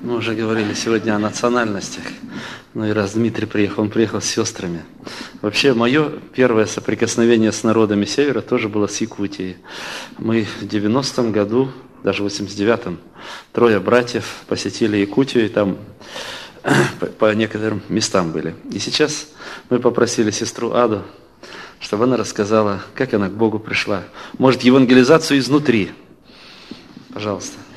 Мы уже говорили сегодня о национальностях. Ну и раз Дмитрий приехал, он приехал с сестрами. Вообще, мое первое соприкосновение с народами Севера тоже было с Якутией. Мы в 90-м году, даже в 89-м, 3 братьев посетили Якутию, и там по некоторым местам были. И сейчас мы попросили сестру Аду, чтобы она рассказала, как она к Богу пришла. Может, евангелизацию изнутри. Пожалуйста.